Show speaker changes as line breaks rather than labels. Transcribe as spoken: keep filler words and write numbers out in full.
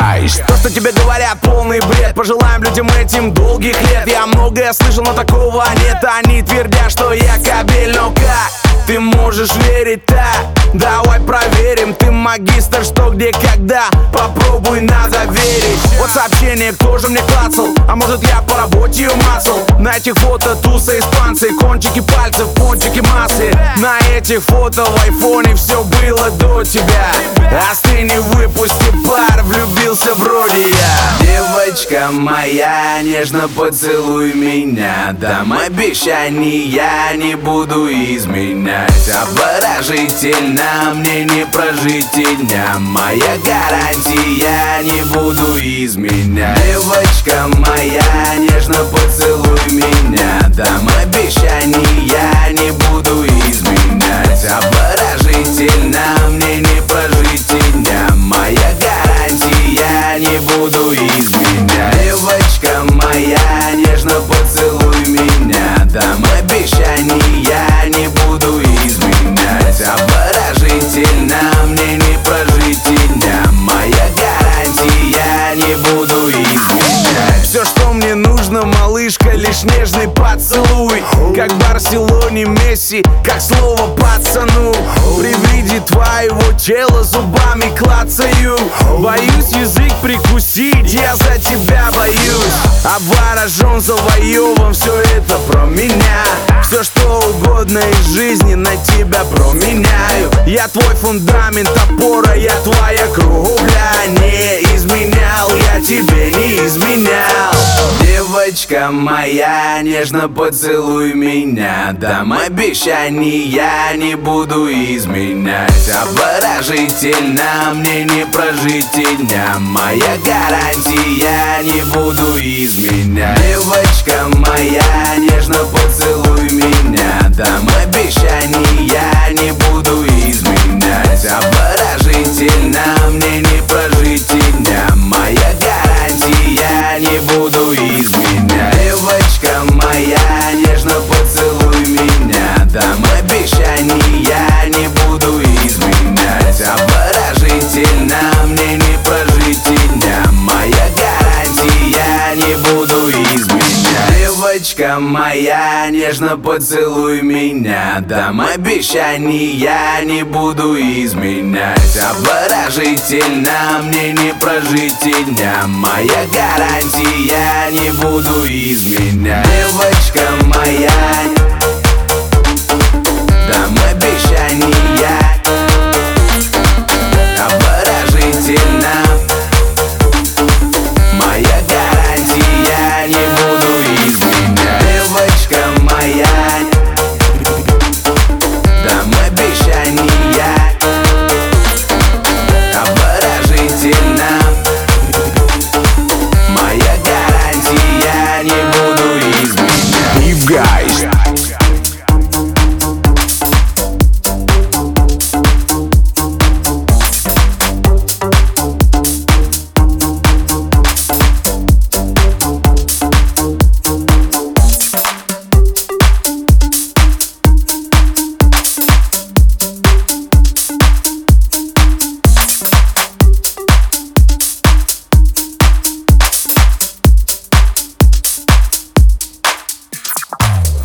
Christ.
То, что тебе говорят, полный бред. Пожелаем людям этим долгих лет. Я многое слышал, но такого нет. Они твердят, что я кабель, но как ты можешь верить так? Давай проверим, ты магистр, что, где, когда. Попробуй, надо верить. Вот сообщение, кто же мне клацал? А может я по работе ее мацал? На этих фото туса испанцы, кончики пальцев, пончики массы. На этих фото в айфоне все было до тебя. Остынь и выпусти пар, влюбился вроде я. Девочка моя, нежно поцелуй меня. Дам обещаний, я не буду изменять. Обворожительно, мне не прожить и дня. Моя гарантия, не буду изменять. Девочка моя, нежно поцелуй меня. Дам обещаний, я не буду изменять. Обворожительно, мне не прожить и дня. Моя гарантия, не буду изменять. Девочка моя, нежно поцелуй меня. Дам обещаний, я не буду изменять. Обворожительно, мне не прожить и дня. Моя гарантия, не буду изменять. Все, что мне нужно, малышка, лишь нежный поцелуй. Как Барселоне Месси, как слово пацану. При виде твоего тела зубами клацаю. Боюсь язык прикусить, я за тебя боюсь. Обворожен, завоеван, все это про меня. Все, что угодно из жизни на тебя променяю. Я твой фундамент, опора, я твоя кругля. Не изменял, я тебе не изменял. Девочка моя, нежно поцелуй меня. Дам обещаний, я не буду изменять. Обворожительно, мне не прожить и дня. Моя гарантия, не буду изменять. Девочка моя, нежно поцелуй меня. Дам обещаний, я не буду изменять. Обворожительно, мне не прожить и дня. Моя гарантия, не буду изменять. Девочка моя, нежно поцелуй меня. Дам обещаний, я не буду изменять. Обворожительно, мне не прожить и дня. Моя гарантия, не буду изменять. Девочка моя, нежно поцелуй меня. Дам обещаний, я не буду изменять. Обворожительно, мне не прожить и дня. Моя гарантия, не буду изменять. Девочка моя, дам обещаний, я